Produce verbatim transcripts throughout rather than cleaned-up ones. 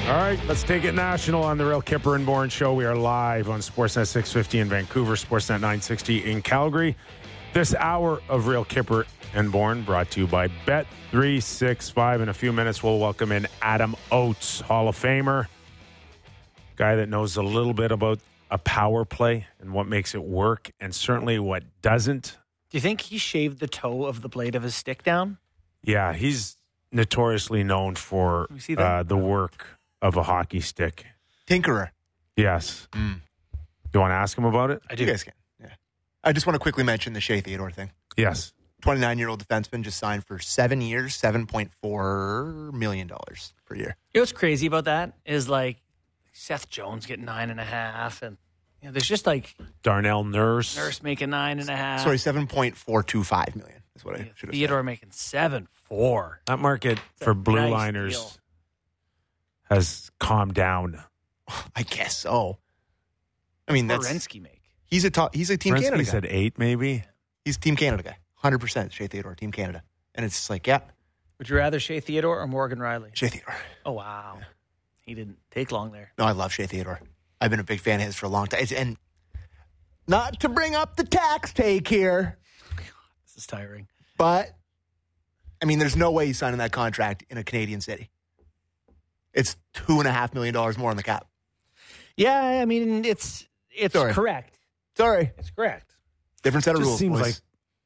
All right, let's take it national on the Real Kipper and Bourne Show. We are live on Sportsnet six fifty in Vancouver, Sportsnet nine sixty in Calgary. This hour of Real Kipper and Bourne brought to you by Bet three sixty-five. In a few minutes, we'll welcome in Adam Oates, Hall of Famer, guy that knows a little bit about a power play and what makes it work and certainly what doesn't. Do you think he shaved the toe of the blade of his stick down? Yeah, he's notoriously known for uh, the work of a hockey stick. Tinkerer. Yes. Mm. Do you want to ask him about it? I do. You guys can. Yeah. I just want to quickly mention the Shea Theodore thing. Yes. twenty-nine-year-old defenseman just signed for seven years, seven point four million dollars per year. You know what's crazy about that is like Seth Jones getting nine and a half, and you know, there's just like Darnell Nurse. Nurse making nine and a half. Sorry, seven point four two five million is what I should have Theodore said. making seven four. That market for blue nice liners deal. has calmed down. I guess so. I mean, that's Werenski make. He's a top, he's a Team Werenski Canada guy. said eight, maybe. He's Team Canada guy, one hundred percent Shea Theodore, Team Canada, and it's just like, yeah, Would you rather Shea Theodore or Morgan Riley? Shea Theodore. Oh wow, yeah. He didn't take long there. No, I love Shea Theodore. I've been a big fan of his for a long time, and not to bring up the tax take here, This is tiring. but I mean, there's no way he's signing that contract in a Canadian city. It's two and a half million dollars more on the cap. Yeah, I mean it's it's Sorry. correct. Sorry, It's correct. different set of Just rules. seems boys. like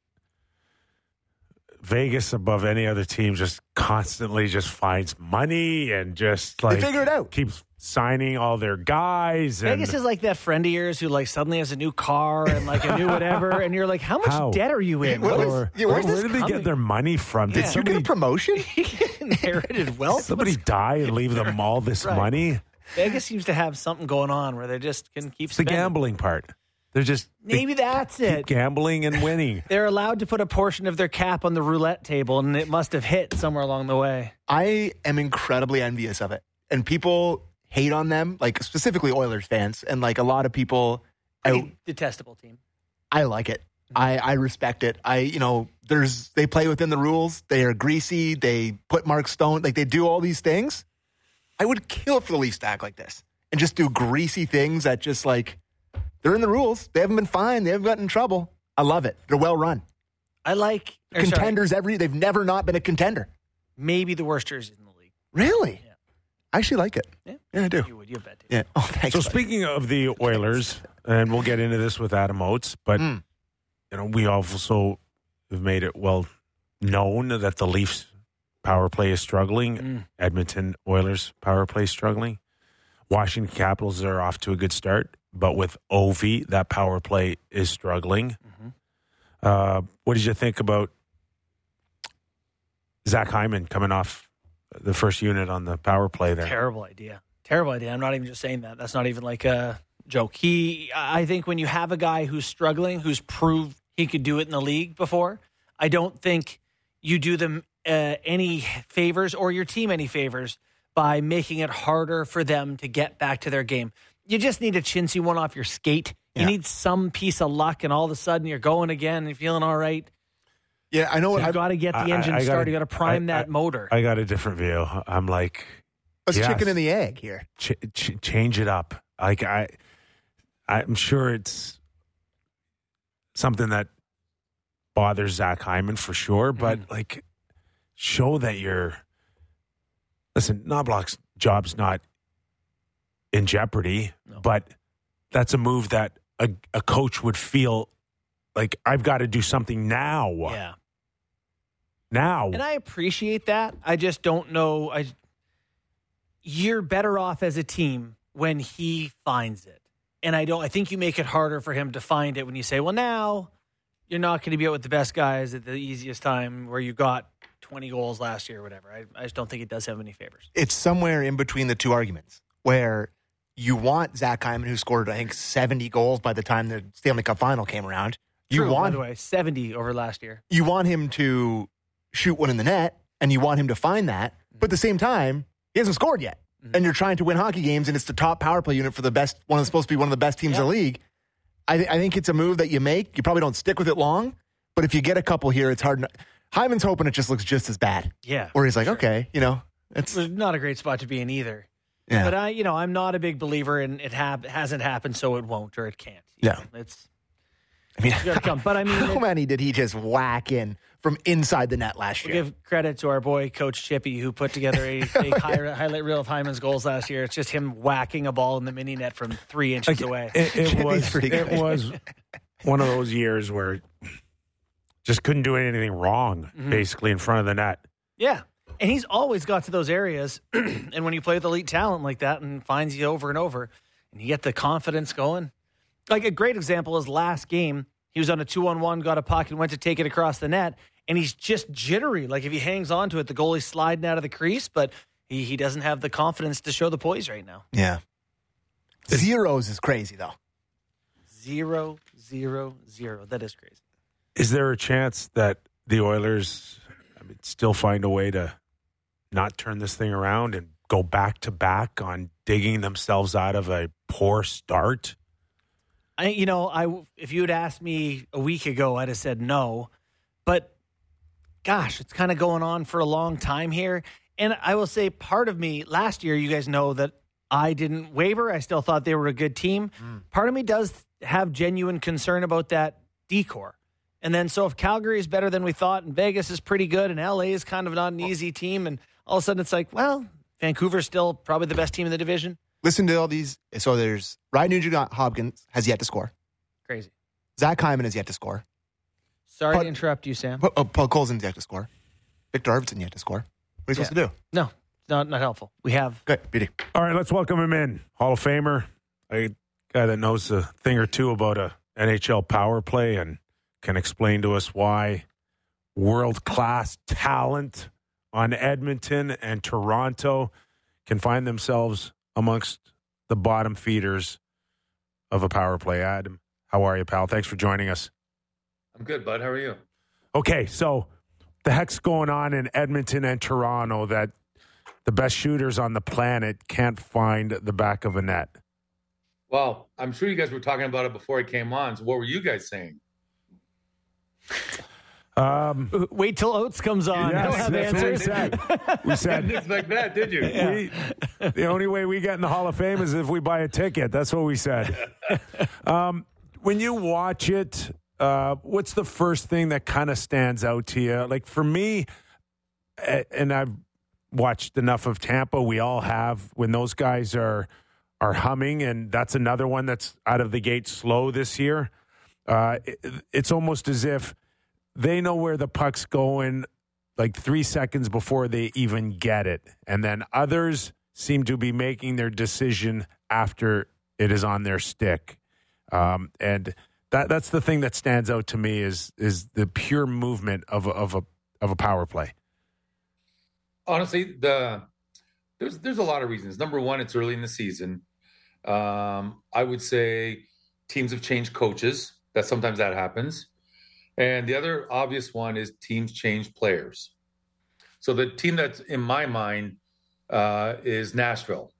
Vegas, above any other team, just constantly just finds money and just like they figure it out. keeps signing all their guys. And Vegas is like that friend of yours who like suddenly has a new car and like a new whatever, and you're like, how much How? debt are you in? What What is- is- yeah, where where's where this did they coming? get their money from? Did Yeah. Did you somebody, get a promotion? he inherited wealth. somebody die and leave them all this Right. money? Vegas seems to have something going on where they just can keep It's the spending. gambling part. They're just they Maybe that's keep it. gambling and winning. They're allowed to put a portion of their cap on the roulette table, and it must have hit somewhere along the way. I am incredibly envious of it. And people hate on them, like specifically Oilers fans. And like a lot of people, I, Pretty detestable team. I like it. I, I respect it. I, you know, there's, they play within the rules. They are greasy. They put Mark Stone, like they do all these things. I would kill for the Leafs to act like this and just do greasy things that just like, they're in the rules. They haven't been fined. They haven't gotten in trouble. I love it. They're well run. I like or sorry, Contenders every, they've never not been a contender. maybe the worst jersey in the league. Really? Yeah. I actually like it. Yeah, Yeah, I do. You would. You bet. Yeah. Oh, thanks. So buddy. speaking of the Oilers, and we'll get into this with Adam Oates, but Mm. you know we also have made it well known that the Leafs power play is struggling. Mm. Edmonton Oilers power play is struggling. Washington Capitals are off to a good start, but with Ovi, that power play is struggling. Mm-hmm. Uh, what did you think about Zach Hyman coming off the first unit on the power play there? Terrible idea. Terrible idea. I'm not even just saying that. That's not even like a joke. He, I think when you have a guy who's struggling, who's proved he could do it in the league before, I don't think you do them uh, any favors or your team any favors by making it harder for them to get back to their game. You just need a chintzy one off your skate. You Yeah. need some piece of luck, and all of a sudden you're going again and feeling all right. Yeah, I know what You've I got to get the I- engine I gotta- started. You got to prime I- that I- motor. I got a different view. I'm like, It's Yes. chicken and the egg here. ch- ch- change it up. Like I, I'm sure it's something that bothers Zach Hyman for sure, but Mm. like, show that you're. Listen, Knobloch's job's not in jeopardy, No. but that's a move that a, a coach would feel like I've got to do something now. yeah. Now, And I appreciate that. I just don't know. I, you're better off as a team when he finds it. And I don't. I think you make it harder for him to find it when you say, well, now you're not going to be out with the best guys at the easiest time where you got twenty goals last year or whatever. I, I just don't think it does him any favors. It's somewhere in between the two arguments where you want Zach Hyman, who scored, I think, seventy goals by the time the Stanley Cup final came around. You True, by want the way, seventy over last year. you want him to shoot one in the net, and you want him to find that. But at the same time, he hasn't scored yet. Mm-hmm. And you're trying to win hockey games, and it's the top power play unit for the best, one of supposed to be one of the best teams Yeah. in the league. I, th- I think it's a move that you make. You probably don't stick with it long, but if you get a couple here, it's hard. Not- Hyman's hoping it just looks just as bad. Yeah. Where he's like, sure. okay, you know, it's It's not a great spot to be in either. Yeah. But I, you know, I'm not a big believer in it. Hap- hasn't happened, so it won't or it can't. You Yeah. know, it's I mean, it's gonna come. But I mean, how it, many did he just whack in from inside the net last we'll year? give credit to our boy Coach Chippy, who put together a big high- highlight reel of Hyman's goals last year. It's just him whacking a ball in the mini net from three inches away. It, it Chippy's was pretty it good. was one of those years where just couldn't do anything wrong, Mm-hmm. basically in front of the net. Yeah. And he's always got to those areas. And when you play with elite talent like that and finds you over and over, and you get the confidence going. Like a great example is last game, he was on a two-on-one, got a puck, and went to take it across the net. And he's just jittery. Like if he hangs on to it, the goalie's sliding out of the crease, but he, he doesn't have the confidence to show the poise right now. Yeah. Zeros is crazy, though. Zero, zero, zero. That is crazy. Is there a chance that the Oilers I mean, still find a way to not turn this thing around and go back to back on digging themselves out of a poor start? I, you know, I if you had asked me a week ago, I'd have said no. But gosh, it's kind of going on for a long time here. And I will say, part of me last year, you guys know that I didn't waver. I still thought they were a good team. Mm. Part of me does have genuine concern about that decor. And then, so if Calgary is better than we thought, and Vegas is pretty good, and L A is kind of not an easy team, and all of a sudden it's like, well, Vancouver's still probably the best team in the division. Listen to all these. So there's Ryan Nugent-Hopkins has yet to score. Crazy. Zach Hyman has yet to score. Sorry Paul, to interrupt you, Sam. Oh, Paul Colson's yet to score. Victor Arvidsson yet to score. What are you Yeah. supposed to do? No, it's not, not helpful. We have. Good. Beauty. All right, let's welcome him in. Hall of Famer, a guy that knows a thing or two about a N H L power play and can explain to us why world-class talent on Edmonton and Toronto can find themselves amongst the bottom feeders of a power play. Adam, how are you, pal? Thanks for joining us. I'm good, bud. How are you? Okay, so the heck's going on in Edmonton and Toronto that the best shooters on the planet can't find the back of a net? Well, I'm sure you guys were talking about it before I came on. So what were you guys saying? Um, Wait till Oates comes on. Yes, He'll have that's what we answers. said. We I said didn't expect that, did you? we, the only way we get in the Hall of Fame is if we buy a ticket. That's what we said. Um, when you watch it, uh, what's the first thing that kind of stands out to you? Like for me, and I've watched enough of Tampa, we all have, when those guys are are humming, and that's another one that's out of the gate slow this year. Uh, it, it's almost as if they know where the puck's going like three seconds before they even get it. And then others seem to be making their decision after it is on their stick. Um, and that that's the thing that stands out to me is is the pure movement of a, of a of a power play. Honestly, the there's there's a lot of reasons. Number one, it's early in the season. Um, I would say teams have changed coaches. That sometimes that happens. And the other obvious one is teams change players. So the team that's in my mind uh, is Nashville,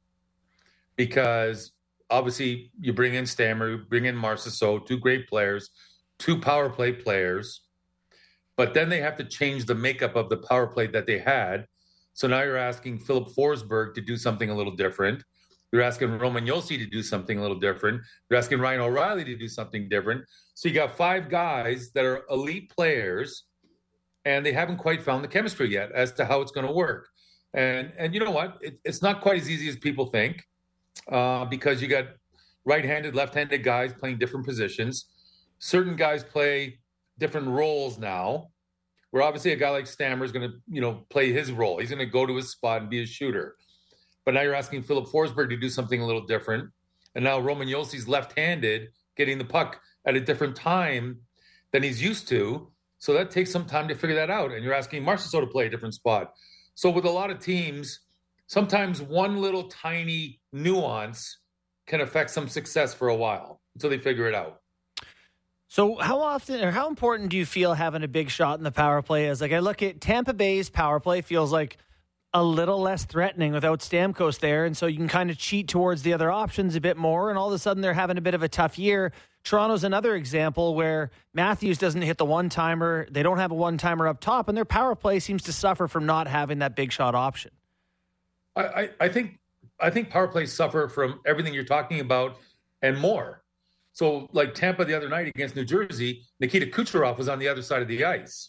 because obviously you bring in Stammer, you bring in Marchessault, two great players, two power play players, but then they have to change the makeup of the power play that they had. So now you're asking Philip Forsberg to do something a little different. You're asking Roman Josi to do something a little different. You're asking Ryan O'Reilly to do something different. So you got five guys that are elite players, and they haven't quite found the chemistry yet as to how it's going to work. And and you know what? It, it's not quite as easy as people think, uh, because you got right-handed, left-handed guys playing different positions. Certain guys play different roles now, where obviously a guy like Stammer is going to, you know, play his role. He's going to go to his spot and be a shooter. But now you're asking Philip Forsberg to do something a little different. And now Roman Josi's left-handed, getting the puck at a different time than he's used to. So that takes some time to figure that out. And you're asking Marchessault to play a different spot. So with a lot of teams, sometimes one little tiny nuance can affect some success for a while until they figure it out. So how often or how important do you feel having a big shot in the power play is? Like I look at Tampa Bay's power play, feels like a little less threatening without Stamkos there. And so you can kind of cheat towards the other options a bit more. And all of a sudden they're having a bit of a tough year. Toronto's another example where Matthews doesn't hit the one-timer. They don't have a one-timer up top, and their power play seems to suffer from not having that big shot option. I, I, I think I think power plays suffer from everything you're talking about and more. So, like Tampa the other night against New Jersey, Nikita Kucherov was on the other side of the ice,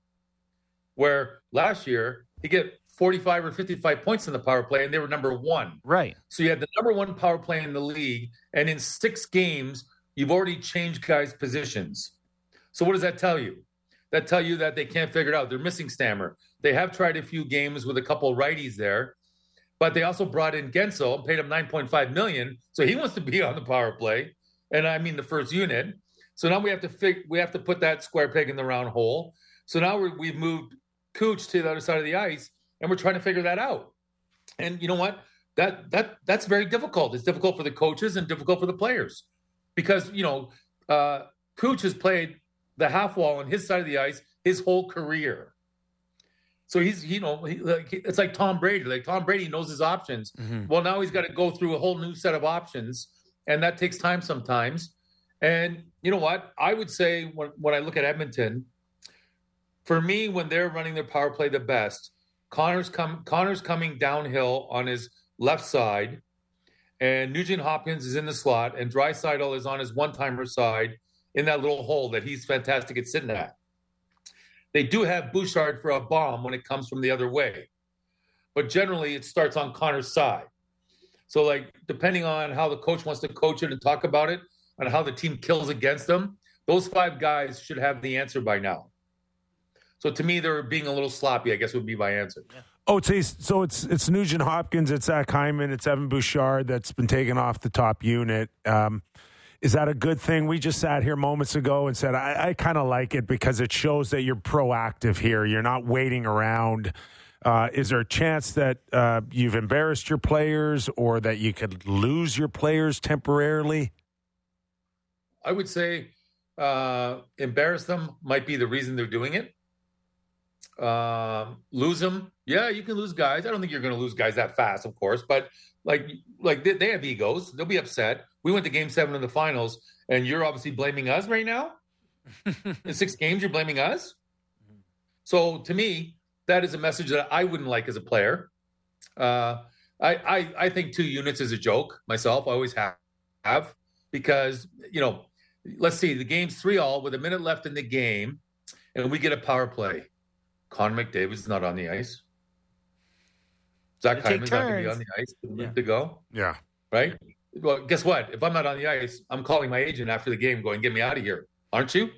where last year he get forty-five or fifty-five points in the power play, and they were number one. Right. So you had the number one power play in the league, and in six games, you've already changed guys' positions. So what does that tell you? That tell you that they can't figure it out. They're missing Stammer. They have tried a few games with a couple righties there, but they also brought in Gensel and paid him nine point five million dollars. So he wants to be on the power play, and I mean the first unit. So now we have to fig- we have to put that square peg in the round hole. So now we're, we've moved Cooch to the other side of the ice, and we're trying to figure that out. And you know what? That that that's very difficult. It's difficult for the coaches and difficult for the players because, you know, uh, Cooch has played the half wall on his side of the ice his whole career. So he's, you know, he, like, it's like Tom Brady. Like Tom Brady knows his options. Mm-hmm. Well, now he's got to go through a whole new set of options, and that takes time sometimes. And you know what? I would say when, when I look at Edmonton, for me, when they're running their power play the best, Connor's come Connor's coming downhill on his left side, and Nugent Hopkins is in the slot, and Draisaitl is on his one-timer side in that little hole that he's fantastic at sitting at. They do have Bouchard for a bomb when it comes from the other way, but generally it starts on Connor's side. So, like, depending on how the coach wants to coach it and talk about it, and how the team kills against them, those five guys should have the answer by now. So to me, they're being a little sloppy, I guess would be my answer. Oh, it's, so it's it's Nugent Hopkins, it's Zach Hyman, it's Evan Bouchard that's been taken off the top unit. Um, is that a good thing? We just sat here moments ago and said, I, I kind of like it because it shows that you're proactive here. You're not waiting around. Uh, is there a chance that uh, you've embarrassed your players or that you could lose your players temporarily? I would say uh, embarrass them might be the reason they're doing it. Um, lose them. Yeah, you can lose guys. I don't think you're going to lose guys that fast, of course, but like, like they, they have egos. They'll be upset. We went to game seven in the finals and you're obviously blaming us right now. In six games, you're blaming us. So to me, that is a message that I wouldn't like as a player. Uh, I, I, I think two units is a joke myself. I always have, have because, you know, let's see, the game's three all with a minute left in the game and we get a power play. Connor McDavid's not on the ice. Zach Hyman's not going to be on the ice yeah. to go. Yeah. Right? Well, guess what? If I'm not on the ice, I'm calling my agent after the game going, get me out of here. Aren't you?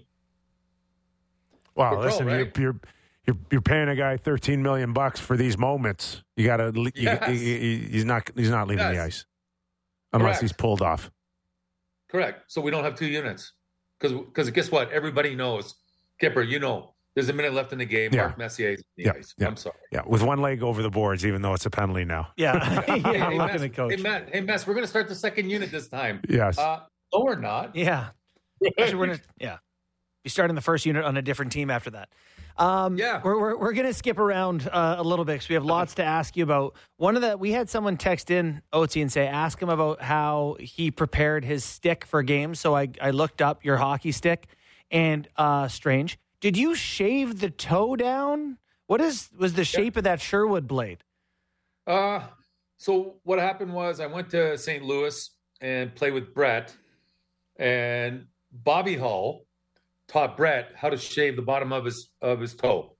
Well, We're listen, pro, right? you're, you're you're you're paying a guy thirteen million bucks for these moments. You got to yes. he's not he's not leaving yes. the ice unless Correct. He's pulled off. Correct. So we don't have two units. Cuz cuz guess what? Everybody knows. Kipper, you know. There's a minute left in the game. Yeah. Mark Messier is in the yeah. ice. Yeah. I'm sorry. Yeah, with one leg over the boards, even though it's a penalty now. Yeah. yeah hey, hey, looking Mess, at coach. Hey, Matt, hey, Mess, we're going to start the second unit this time. Yes. Uh, no, we're not. Yeah. Actually, we're gonna, yeah. Be starting the first unit on a different team after that. Um, yeah. We're, we're, we're going to skip around uh, a little bit because we have lots to ask you about. One of the, we had someone text in, Oatsy, and say, ask him about how he prepared his stick for games. So I, I looked up your hockey stick and uh, strange. Did you shave the toe down? What is was the shape yeah. of that Sherwood blade? Uh, so what happened was I went to Saint Louis and played with Brett, and Bobby Hull taught Brett how to shave the bottom of his of his toe.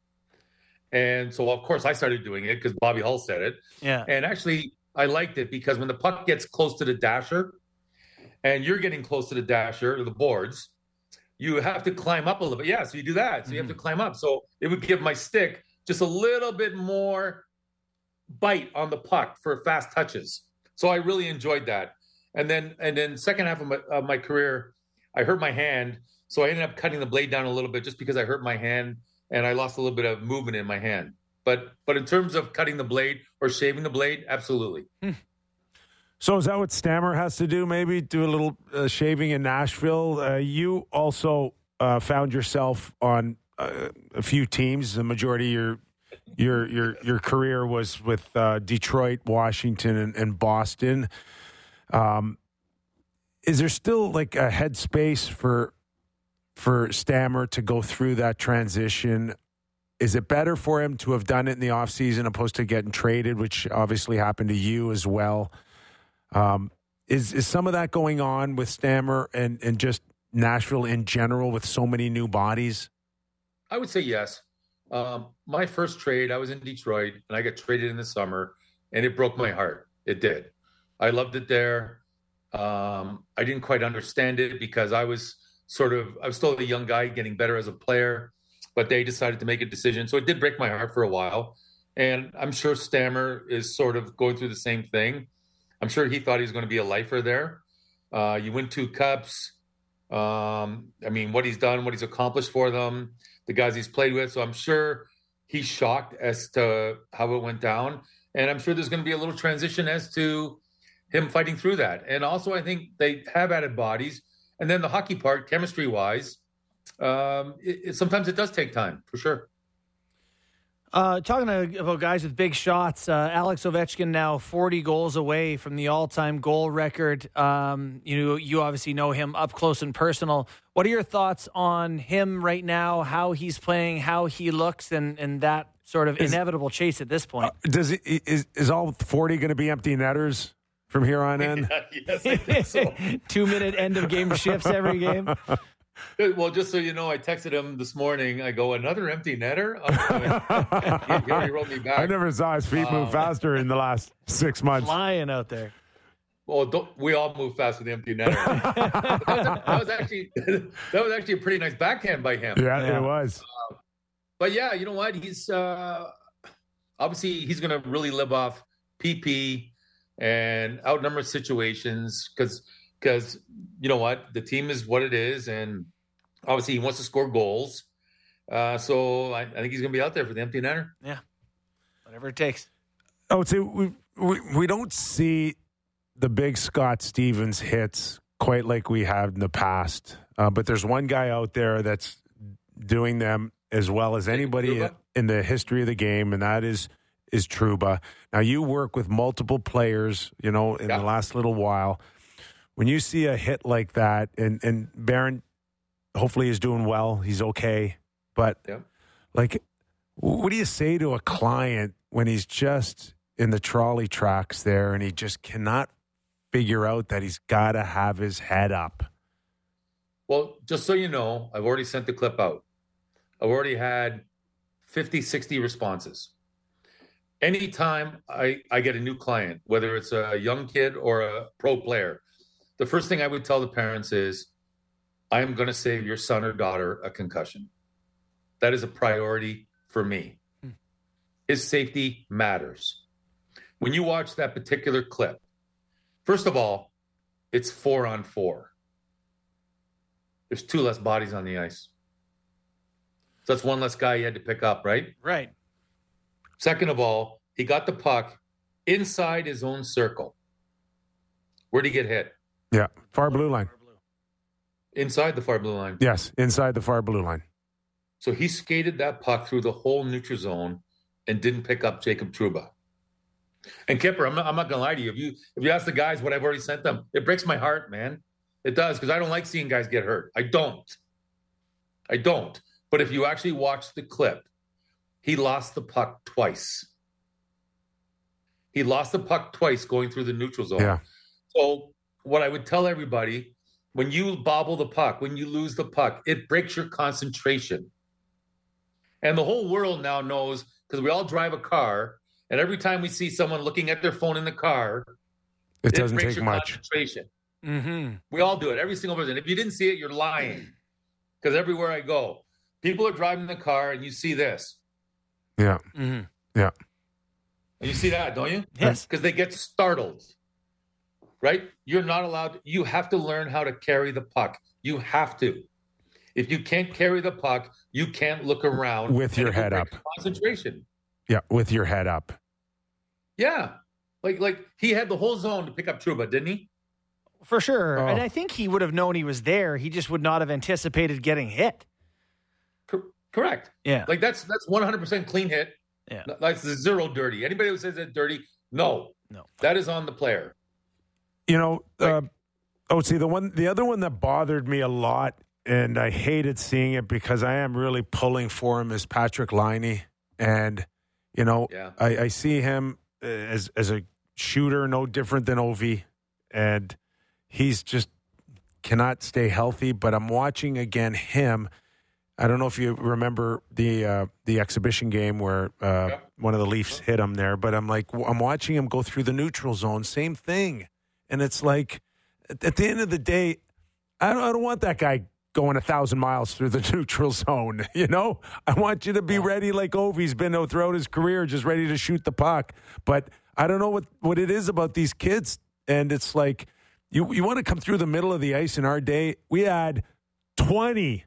And so of course I started doing it because Bobby Hull said it. Yeah. And actually I liked it because when the puck gets close to the dasher, and you're getting close to the dasher or the boards, you have to climb up a little bit. Yeah, so you do that. So mm-hmm. you have to climb up. So it would give my stick just a little bit more bite on the puck for fast touches. So I really enjoyed that. And then and then second half of my, of my career, I hurt my hand. So I ended up cutting the blade down a little bit just because I hurt my hand and I lost a little bit of movement in my hand. But but in terms of cutting the blade or shaving the blade, absolutely. Hmm. So is that what Stammer has to do, maybe? Do a little uh, shaving in Nashville? Uh, you also uh, found yourself on uh, a few teams. The majority of your your your, your career was with uh, Detroit, Washington, and, and Boston. Um, is there still like a headspace for for Stammer to go through that transition is it better for him to have done it in the offseason opposed to getting traded, which obviously happened to you as well? Um, is is some of that going on with Stammer and, and just Nashville in general with so many new bodies? I would say yes. Um, my first trade, I was in Detroit, and I got traded in the summer, and it broke my heart. It did. I loved it there. Um, I didn't quite understand it because I was sort of, I was still a young guy getting better as a player, but they decided to make a decision. So it did break my heart for a while. And I'm sure Stammer is sort of going through the same thing. I'm sure he thought he was going to be a lifer there. Uh, you win two cups. Um, I mean, what he's done, what he's accomplished for them, the guys he's played with. So I'm sure he's shocked as to how it went down. And I'm sure there's going to be a little transition as to him fighting through that. And also, I think they have added bodies. And then the hockey part, chemistry-wise, um, it, it, sometimes it does take time, for sure. Uh, talking about guys with big shots, uh, Alex Ovechkin now forty goals away from the all-time goal record. Um, you you obviously know him up close and personal. What are your thoughts on him right now, how he's playing, how he looks, and, and that sort of is, inevitable chase at this point? Uh, does it, is, is all forty going to be empty netters from here on in? Yes, I think so. Two-minute end-of-game shifts every game? Well, just so you know, I texted him this morning. I go, another empty netter? Oh, he already wrote me back. I never saw his feet move uh, faster in the last six months. Flying out there. Well, don't, we all move fast with the empty netter. that, was, that was actually that was actually a pretty nice backhand by him. Yeah, yeah. It was. Uh, but yeah, you know what? He's uh, obviously he's going to really live off P P and outnumbered situations because. Because, you know what, the team is what it is, and obviously he wants to score goals. Uh, so I, I think he's going to be out there for the empty netter. Yeah, whatever it takes. Oh, so we, we, we don't see the big Scott Stevens hits quite like we have in the past. Uh, but there's one guy out there that's doing them as well as anybody Trouba? in the history of the game, and that is is Trouba. Now, you work with multiple players, you know, in yeah. the last little while. When you see a hit like that, and, and Barron hopefully is doing well, he's okay, but yeah. like, what do you say to a client when he's just in the trolley tracks there and he just cannot figure out that he's got to have his head up? Well, just so you know, I've already sent the clip out. I've already had fifty, sixty responses. Anytime I, I get a new client, whether it's a young kid or a pro player, the first thing I would tell the parents is, I am going to save your son or daughter a concussion. That is a priority for me. Hmm. His safety matters. When you watch that particular clip, first of all, it's four on four. There's two less bodies on the ice. So that's one less guy you had to pick up, right? Right. Second of all, he got the puck inside his own circle. Where'd he get hit? Yeah, far blue line. Inside the far blue line. Yes, inside the far blue line. So he skated that puck through the whole neutral zone and didn't pick up Jacob Trouba. And Kipper, I'm not, I'm not going to lie to you. If you if you ask the guys what I've already sent them, it breaks my heart, man. It does, because I don't like seeing guys get hurt. I don't. I don't. But if you actually watch the clip, he lost the puck twice. He lost the puck twice going through the neutral zone. Yeah. So what I would tell everybody, when you bobble the puck, when you lose the puck, it breaks your concentration. And the whole world now knows, because we all drive a car, and every time we see someone looking at their phone in the car, it doesn't it breaks take your much. Concentration. Mm-hmm. We all do it, every single person. If you didn't see it, you're lying. Because everywhere I go, people are driving the car, and you see this. Yeah. Mm-hmm. Yeah. And you see that, don't you? Yes. Because they get startled. Right? You're not allowed. You have to learn how to carry the puck. You have to. If you can't carry the puck, you can't look around with your head up. Concentration. Yeah, with your head up. Yeah, like like he had the whole zone to pick up Trouba, didn't he? For sure, oh. and I think he would have known he was there. He just would not have anticipated getting hit. Co- correct. Yeah, like that's that's one hundred percent clean hit. Yeah, that's zero dirty. Anybody who says it's dirty, no, no, that is on the player. You know, uh, oh, see, the one, the other one that bothered me a lot and I hated seeing it because I am really pulling for him, is Patrick Laine. And, you know, Yeah. I, I see him as as a shooter, no different than Ovi. And he's just cannot stay healthy. But I'm watching again him. I don't know if you remember the uh, the exhibition game where uh, Yeah. one of the Leafs hit him there. But I'm like, I'm watching him go through the neutral zone. Same thing. And it's like, at the end of the day, I don't, I don't want that guy going a thousand miles through the neutral zone. You know, I want you to be ready like Ovi's been throughout his career, just ready to shoot the puck. But I don't know what, what it is about these kids. And it's like, you, you want to come through the middle of the ice. In our day, we had twenty,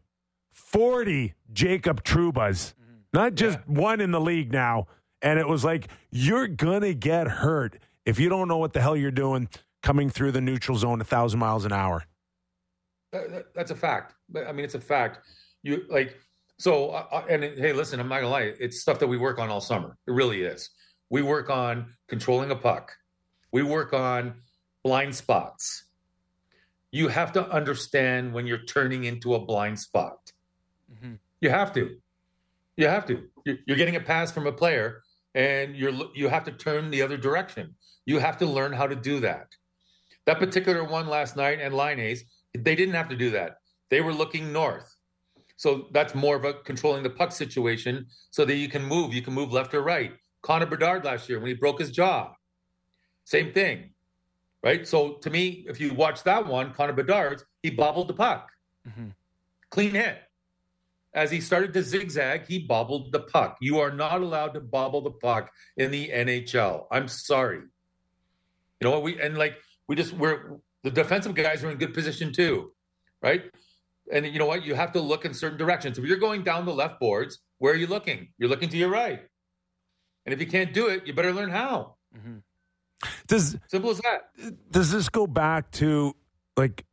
forty Jacob Trubas, not just Yeah. one in the league now. And it was like, you're going to get hurt if you don't know what the hell you're doing coming through the neutral zone a thousand miles an hour. That- that- That's a fact. But, I mean, it's a fact. You like so. Uh, uh, and it- hey, listen, I'm not gonna lie. It's stuff that we work on all summer. It really is. We work on controlling a puck. We work on blind spots. You have to understand when you're turning into a blind spot. Mhm. You have to. You have to. You're, you're getting a pass from a player, and you're you have to turn the other direction. You have to learn how to do that. That particular one last night and Laine's, they didn't have to do that. They were looking north. So that's more of a controlling the puck situation so that you can move. You can move left or right. Connor Bedard last year when he broke his jaw. Same thing, right? So to me, if you watch that one, Connor Bedard's, he bobbled the puck. Mhm. Clean hit. As he started to zigzag, he bobbled the puck. You are not allowed to bobble the puck in the N H L. I'm sorry. You know what we and like we just we're the defensive guys are in good position too, right? And you know what? You have to look in certain directions. If you're going down the left boards, where are you looking? You're looking to your right. And if you can't do it, you better learn how. Mhm. Does Simple as that. does this go back to like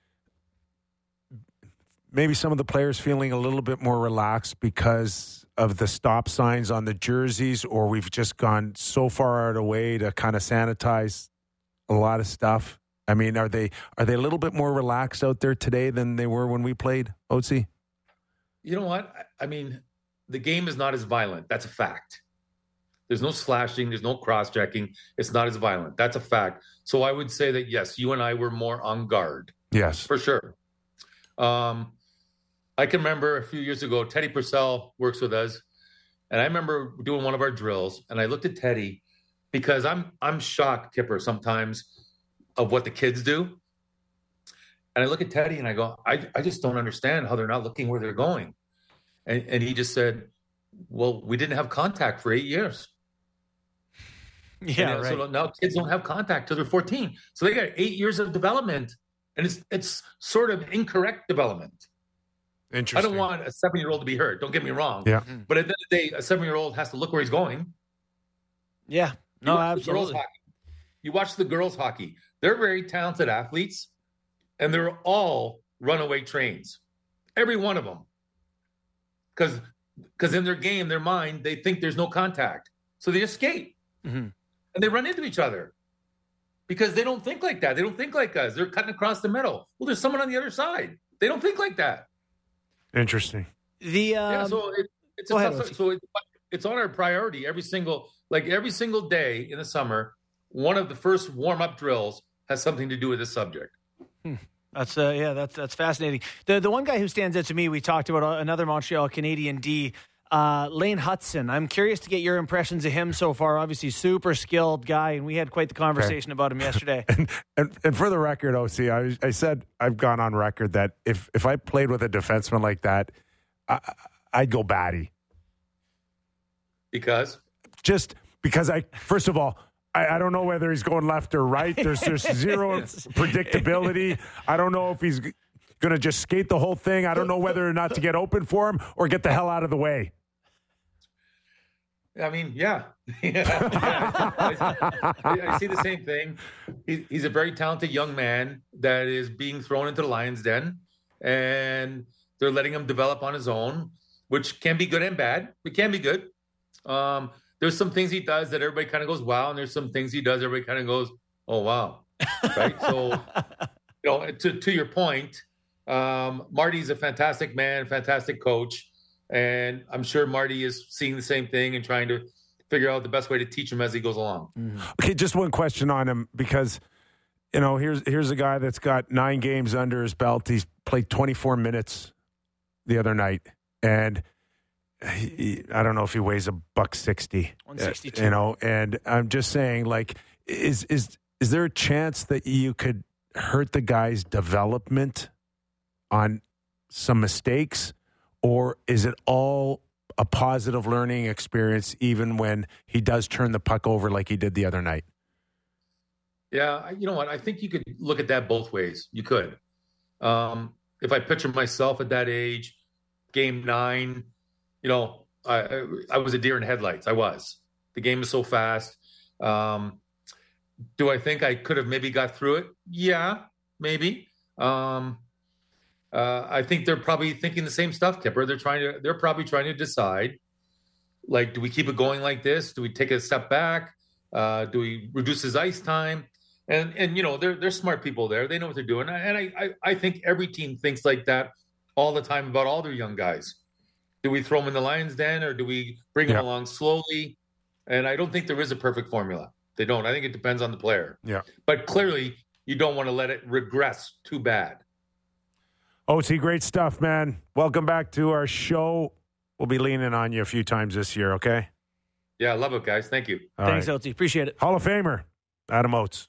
maybe some of the players feeling a little bit more relaxed because of the stop signs on the jerseys, or we've just gone so far out of the way to kind of sanitize a lot of stuff? I mean, are they are they a little bit more relaxed out there today than they were when we played, O C? You know what? I I mean, the game is not as violent. That's a fact. There's no slashing. There's no cross-checking. It's not as violent. That's a fact. So I would say that, yes, you and I were more on guard, Yes. for sure. Um, I can remember a few years ago, Teddy Purcell works with us, and I remember doing one of our drills, and I looked at Teddy because I'm I'm shocked, Kipper, sometimes of what the kids do. And I look at Teddy and I go, I, I just don't understand how they're not looking where they're going. And, and he just said, well, we didn't have contact for eight years. Yeah, And, uh, right. So now kids don't have contact till they're fourteen. So they got eight years of development, and it's it's sort of incorrect development. I Interesting. don't want a seven-year-old to be hurt. Don't get me wrong. Yeah. But at the end of the day, a seven-year-old has to look where he's going. Yeah. You No, watch the girls absolutely. hockey. You watch the girls hockey. They're very talented athletes, and they're all runaway trains. Every one of them. Because because in their game, their mind, they think there's no contact. So they escape. Mhm. And they run into each other. Because they don't think like that. They don't think like us. They're cutting across the middle. Well, there's someone on the other side. They don't think like that. Interesting. The um, Yeah, so it, it's a go ahead, tough, Ochi. so it, it's on our priority every single like every single day in the summer. One of the first warm up drills has something to do with this subject. That's uh, yeah, that's that's fascinating. The the one guy who stands out to me, we talked about another Montreal Canadian D, uh, Lane Hudson. I'm curious to get your impressions of him so far. Obviously, super skilled guy, and we had quite the conversation about him yesterday. And, and and for the record, O C, I, I said I've gone on record that if if I played with a defenseman like that, I, I'd go batty. Because Just because I, first of all, I, I don't know whether he's going left or right. There's there's zero predictability. I don't know if he's g- going to just skate the whole thing. I don't know whether or not to get open for him or get the hell out of the way. I mean, yeah, yeah. I, I see the same thing. He, he's a very talented young man that is being thrown into the lion's den, and they're letting him develop on his own, which can be good and bad. It can be good. Um, there's some things he does that everybody kind of goes, wow. And there's some things he does, everybody kind of goes, oh, wow. Right. So, you know, to, to your point, Um, Marty's a fantastic man, fantastic coach. And I'm sure Marty is seeing the same thing and trying to figure out the best way to teach him as he goes along. Mm-hmm. Okay, just one question on him, because, you know, here's here's a guy that's got nine games under his belt. He's played twenty-four minutes the other night, and he, I don't know if he weighs a buck sixty. one sixty-two. Uh, you know, and I'm just saying, like, is is is there a chance that you could hurt the guy's development on some mistakes? Or is it all a positive learning experience, even when he does turn the puck over like he did the other night? Yeah, you know what? I think you could look at that both ways. You could. Um, if I picture myself at that age, game nine, you know, I, I was a deer in headlights. I was. The game is so fast. Um, do I think I could have maybe got through it? Yeah, maybe. Um Uh, I think they're probably thinking the same stuff, Kipper. They're trying to. They're probably trying to decide, like, do we keep it going like this? Do we take a step back? Uh, do we reduce his ice time? And and you know, they're they're smart people there. They know what they're doing. And I I, I think every team thinks like that all the time about all their young guys. Do we throw them in the lion's den, or do we bring Yeah. them along slowly? And I don't think there is a perfect formula. They don't. I think it depends on the player. Yeah. But clearly, you don't want to let it regress too bad. O T, great stuff, man. Welcome back to our show. We'll be leaning on you a few times this year, okay? Yeah, I love it, guys. Thank you. All Thanks, right. O T. Appreciate it. Hall of Famer, Adam Oates.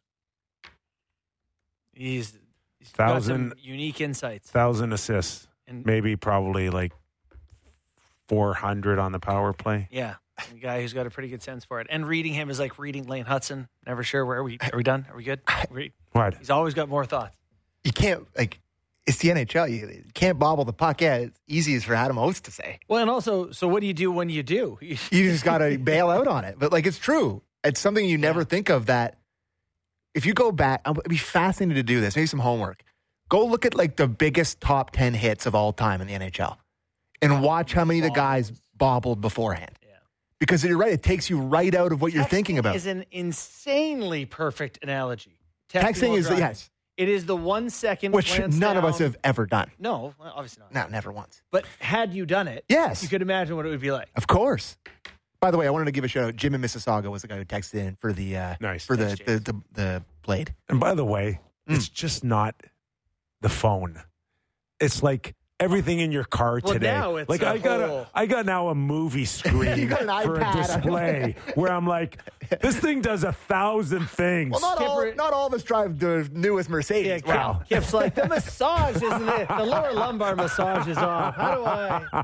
He's, he's Thousand- got some unique insights. Thousand assists. And Maybe probably like four hundred on the power play. yeah, a guy who's got a pretty good sense for it. And reading him is like reading Lane Hudson. Never sure where are we. Are we done? Are we good? Are we, What? he's always got more thoughts. You can't, like, it's the N H L. You, you can't bobble the puck. Yeah, it's easy as for Adam Oates to say. Well, and also, so what do you do when you do? You just got to bail out on it. But, like, it's true. It's something you never Yeah. think of that if you go back, I'd be fascinated to do this. Maybe some homework. Go look at, like, the biggest top ten hits of all time in the N H L and watch how many of the guys bobbled beforehand. Yeah. Because you're right. It takes you right out of what you're thinking about. Is an insanely perfect analogy. Texting while is, driving. yes, It is the one second which glance none of us down. have ever done. No, well, obviously not. No, never once. But had you done it, Yes. you could imagine what it would be like. Of course. By the way, I wanted to give a shout out. Jim in Mississauga was the guy who texted in for the uh, Nice. for the, Nice, the, the the blade. And by the way, Mm. it's just not the phone. It's like everything in your car Well, today. now it's like a I got whole- a, I got now a movie screen You got an for a iPad. display where I'm like, this thing does a thousand things. Well, not all Skipper- not all of us drive the newest Mercedes. Yeah, Wow. Kip, Kip's like, the massage isn't it? The lower lumbar massage is off. How do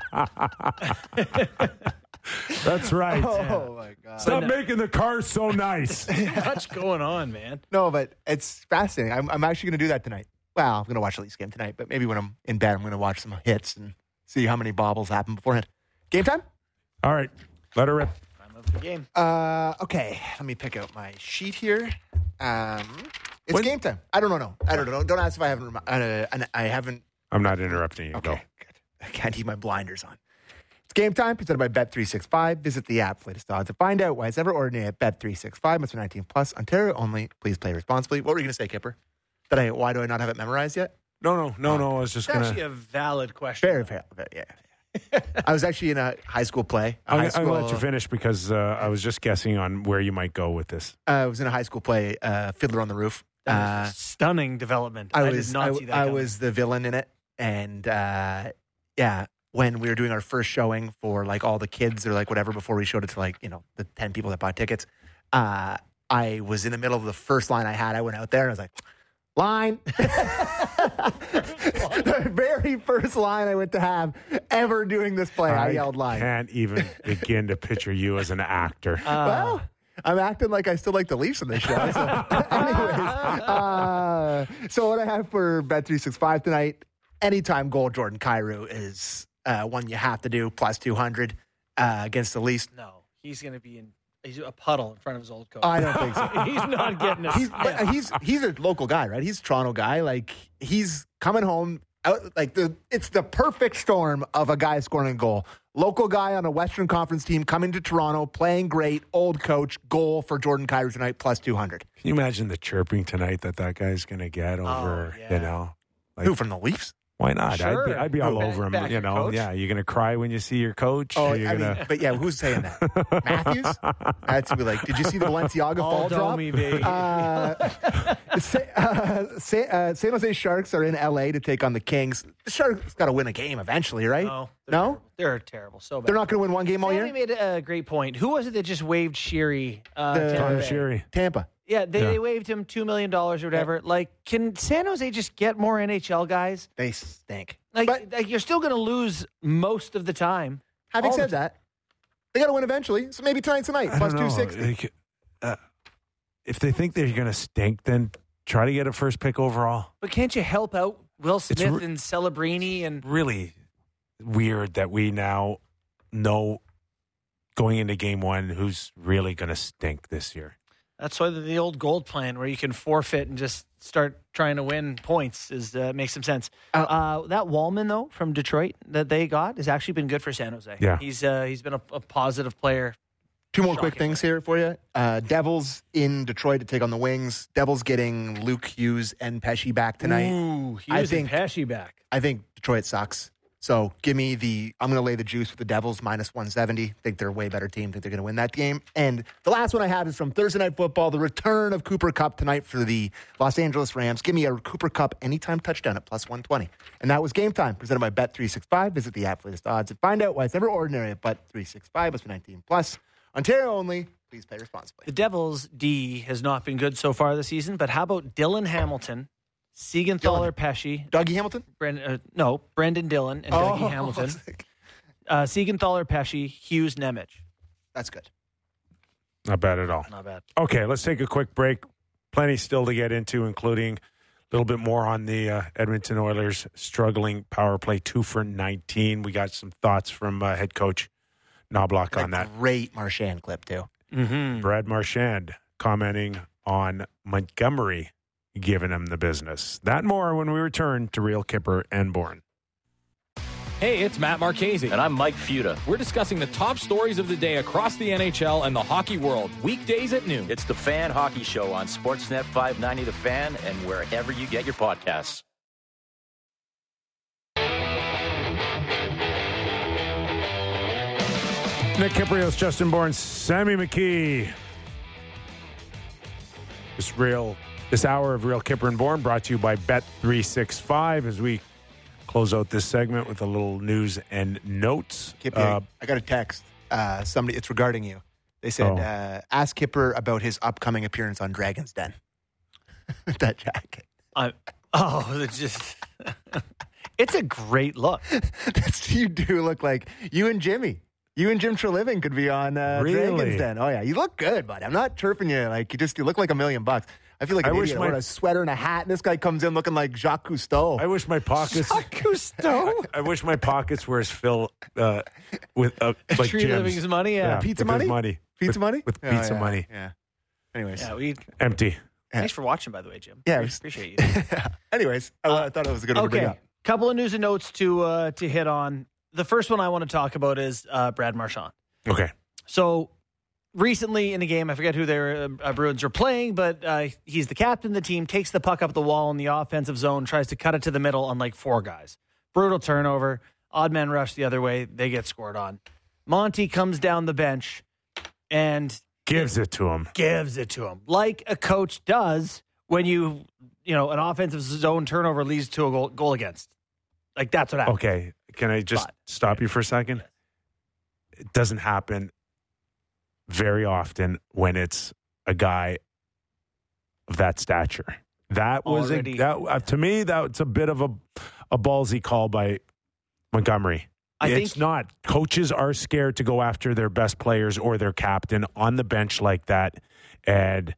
I? That's right. Oh my god. Stop But no- making the car so nice. Much going on, man. No, but it's fascinating. I'm, I'm actually going to do that tonight. Well, I'm going to watch the Leafs game tonight, but maybe when I'm in bed, I'm going to watch some hits and see how many bobbles happen beforehand. Game time? All right, let her rip. Time of the game. Uh, okay, let me pick out my sheet here. Um, it's When- game time. I don't know. I don't know. Don't ask if I haven't. remi- Uh, and I haven't. I'm not interrupting you. Okay, Go. good. I can't keep my blinders on. It's game time, presented by Bet three sixty-five. Visit the app for latest odds to find out why it's never ordinary at Bet three sixty-five. Must be nineteen plus. Ontario only. Please play responsibly. What were you going to say, Kipper? That I, why do I not have it memorized yet? No, no, no, no. I was just It's gonna. actually a valid question. Very, very, very yeah. I was actually in a high school play. A I'm, high I'm school, gonna let you finish because uh, I was just guessing on where you might go with this. uh, I was in a high school play, uh, Fiddler on the Roof. That was Uh, a stunning development. I I, was did not I, see that I coming. was the villain in it, and uh, yeah, when we were doing our first showing for like all the kids or like whatever before we showed it to like you know the ten people that bought tickets, uh, I was in the middle of the first line I had. I went out there and I was like, line, the very first line I went to have ever doing this play. I, yelled line. Can't even begin to picture you as an actor. Well, I'm acting like I still like the Leafs in this show. So, anyways, uh, so what I have for Bet three sixty-five tonight, anytime goal Jordan Kyrou is uh, one you have to do, plus two hundred uh, against the Leafs. No, he's going to be in he's a puddle in front of his old coach. I don't think so. He's not getting a He's, sniff. but he's he's a local guy, right? He's a Toronto guy. Like he's coming home. Out, like the it's the perfect storm of a guy scoring a goal. Local guy on a Western Conference team coming to Toronto, playing great. Old coach, goal for Jordan Kyrou tonight, plus two hundred. Can you imagine the chirping tonight that that guy's going to get over, yeah. you know? Like, Who from the Leafs? Why not? Sure. I'd be, I'd be all Back- over him. back You your know, coach. yeah. You're gonna cry when you see your coach. Oh, You're I gonna... mean, but yeah, who's saying that? Matthews? That's be like, did you see the Balenciaga All fall drop? Domi, baby. Uh, Sa- uh, Sa- uh, San Jose Sharks are in L A to take on the Kings. The Sharks got to win a game eventually, right? No, they're No? terrible. They're terrible. So bad. They're not going to win one game all Sammy year? made a great point. Who was it that just waived Sheary? Uh, The- Tampa Connor Bay? Sheary. Tampa. Yeah, they, Yeah. they waived him two million dollars or whatever. Like, can San Jose just get more N H L guys? They stink. Like, But- like you're still going to lose most of the time. Having All said the- that, they got to win eventually. So maybe tonight's the night. I Plus don't know. two sixty. Like, uh, if they think they're going to stink, then try to get a first pick overall. But can't you help out Will Smith re- and Celebrini and Really weird that we now know going into game one who's really going to stink this year. that's why the, the old gold plan where you can forfeit and just start trying to win points is uh, makes some sense. Uh, Uh, that Wallman though from Detroit that they got has actually been good for San Jose. Yeah. he's uh, he's been a, a positive player. Two more quick Shocking. things here for you. Uh, Devils in Detroit to take on the Wings. Devils getting Luke Hughes and Pesci back tonight. Ooh, he I was think- Pesci back. I think Detroit sucks. So give me the, I'm going to lay the juice with the Devils minus one seventy. Think they're a way better team. Think they're going to win that game. And the last one I have is from Thursday Night Football, the return of Cooper Kupp tonight for the Los Angeles Rams. Give me a Cooper Kupp anytime touchdown at plus one twenty. And that was Game Time, presented by Bet three sixty-five. Visit the app for latest odds and find out why it's never ordinary at Bet three sixty-five. Must be nineteen plus. Ontario only. Please play responsibly. The Devils D has not been good so far this season, but how about Dylan Hamilton, Siegenthaler Pesci, Dougie Hamilton? Brendan, uh, no, Brendan Dillon and Dougie Oh, Hamilton, uh, Siegenthaler Pesci, Hughes Nemec. That's good. Not bad at all. Not bad. Okay, let's take a quick break. Plenty still to get into, including a little bit more on the uh, Edmonton Oilers struggling power play, two for nineteen. We got some thoughts from uh, head coach Knobloch on that. Great Marchand clip, too. Mm-hmm. Brad Marchand commenting on Montgomery giving him the business. That and more when we return to Real Kipper and Bourne. Hey, it's Matt Marchese. And I'm Mike Futa. We're discussing the top stories of the day across the N H L and the hockey world, weekdays at noon. It's the Fan Hockey Show on Sportsnet five ninety The Fan and wherever you get your podcasts. Nick Kiprios, Justin Bourne, Sammy McKee. This real, this hour of Real Kipper and Bourne brought to you by Bet three sixty-five as we close out this segment with a little news and notes. Kippy, Uh, I got a text. Uh, somebody, it's regarding you. They said, Oh. uh, ask Kipper about his upcoming appearance on Dragon's Den. That jacket. I, oh, it's just it's a great look. That's, you do look like you and Jimmy. You and Jim Treliving could be on uh, Really? Dragon's Den. Oh, yeah. You look good, bud. I'm not chirping you. Like, you just you look like a million bucks. I feel like I an wish idiot. my- I wear a sweater and a hat, and this guy comes in looking like Jacques Cousteau. I wish my pockets. Cousteau? I wish my pockets were as filled uh, with uh, like Tree Jim's. Living's money, yeah. Pizza with his money? money. Pizza with, money? with Oh, pizza yeah, money. Yeah. Anyways. Yeah, we. Empty. Thanks for watching, by the way, Jim. Yeah, it Pre- was- appreciate you. Anyways, I, I thought it was a good one to bring Okay, up. couple of news and notes to uh, to hit on. The first one I want to talk about is uh, Brad Marchand. Okay. So recently in the game, I forget who their uh, Bruins are playing, but uh, he's the captain of the team, takes the puck up the wall in the offensive zone, tries to cut it to the middle on like four guys. Brutal turnover, odd man rush the other way, they get scored on. Monty comes down the bench and Gives it to him. gives it to him like a coach does when you, you know, an offensive zone turnover leads to a goal, goal against. Like that's what happened. Okay. Can I just But- stop you for a second? It doesn't happen very often when it's a guy of that stature. That was Already- a, that uh, to me that's a bit of a a ballsy call by Montgomery. I it's think- not. Coaches are scared to go after their best players or their captain on the bench like that, and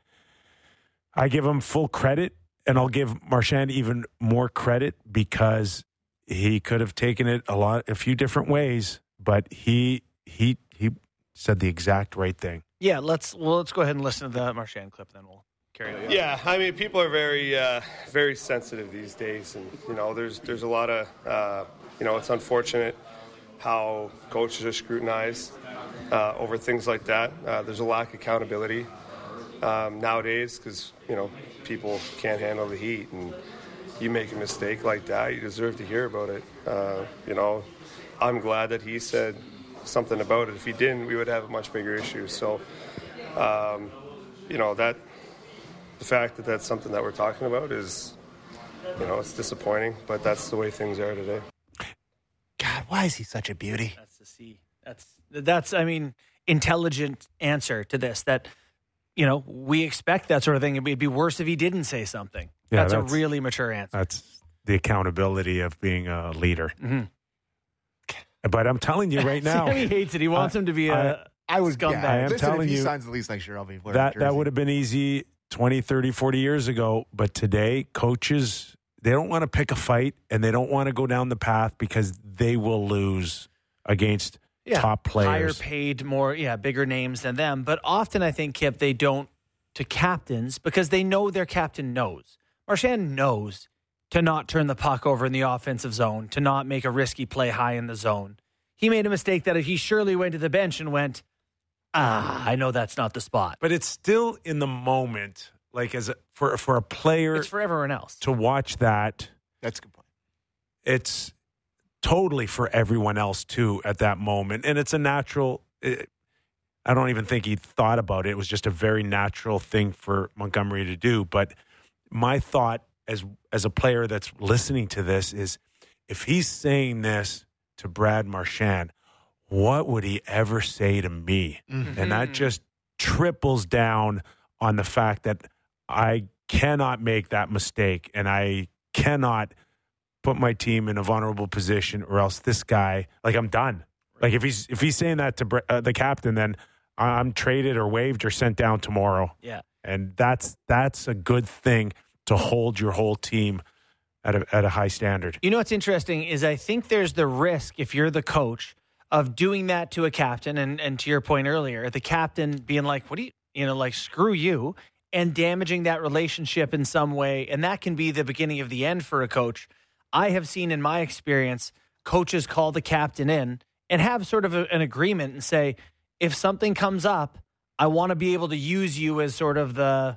I give him full credit, and I'll give Marchand even more credit because he could have taken it a lot, a few different ways, but he he he said the exact right thing. Yeah, let's well let's go ahead and listen to the Marchand clip, then we'll carry on. Yeah, I mean, people are very, uh, very sensitive these days, and you know, there's there's a lot of, uh, you know, it's unfortunate how coaches are scrutinized uh, over things like that. Uh, there's a lack of accountability um, nowadays because you know people can't handle the heat, and you make a mistake like that, you deserve to hear about it. Uh, you know, I'm glad that he said something about it. If he didn't, we would have a much bigger issue. So, um, you know, that the fact that that's something that we're talking about is, you know, it's disappointing, but that's the way things are today. God, why is he such a beauty? That's the C. That's that's I mean, intelligent answer to this. That, you know, we expect that sort of thing. It'd be worse if he didn't say something. Yeah, that's, that's a really mature answer. That's the accountability of being a leader. Mm-hmm. But I'm telling you right now, Sammy hates it. He wants I, him to be a I, I would scumbag. yeah, I am listen, telling if he you, signs the lease next year, I'll be wearing that a jersey. that would have been easy twenty, thirty, forty years ago. But today, coaches, they don't want to pick a fight and they don't want to go down the path because they will lose against yeah, top players. Higher paid, more, yeah, bigger names than them. But often I think, Kip, they don't to captains because they know their captain knows. Marchand knows to not turn the puck over in the offensive zone, to not make a risky play high in the zone. He made a mistake that he surely went to the bench and went, ah, I know that's not the spot. But it's still in the moment, like as a, for for a player It's for everyone else. to watch that. That's a good point. It's totally for everyone else too at that moment, and it's a natural. It, I don't even think he thought about it. It was just a very natural thing for Montgomery to do. But my thought as as a player that's listening to this is, if he's saying this to Brad Marchand, what would he ever say to me? Mm-hmm. And that just triples down on the fact that I cannot make that mistake and I cannot put my team in a vulnerable position, or else this guy, like, I'm done. Like, if he's if he's saying that to uh, the captain, then I'm traded or waived or sent down tomorrow. Yeah. And that's that's a good thing to hold your whole team at a at a high standard. You know what's interesting is I think there's the risk, if you're the coach, of doing that to a captain, and, and to your point earlier, the captain being like, what do you, you know, like, screw you, and damaging that relationship in some way. And that can be the beginning of the end for a coach. I have seen in my experience, coaches call the captain in and have sort of a, an agreement and say, if something comes up, I want to be able to use you as sort of the,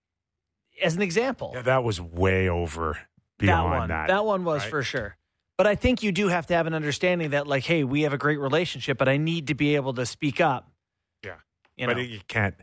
as an example. Yeah, that was way over that beyond one. that. That one was right? for sure. But I think you do have to have an understanding that, like, hey, we have a great relationship, but I need to be able to speak up. Yeah. You but know? it, you can't,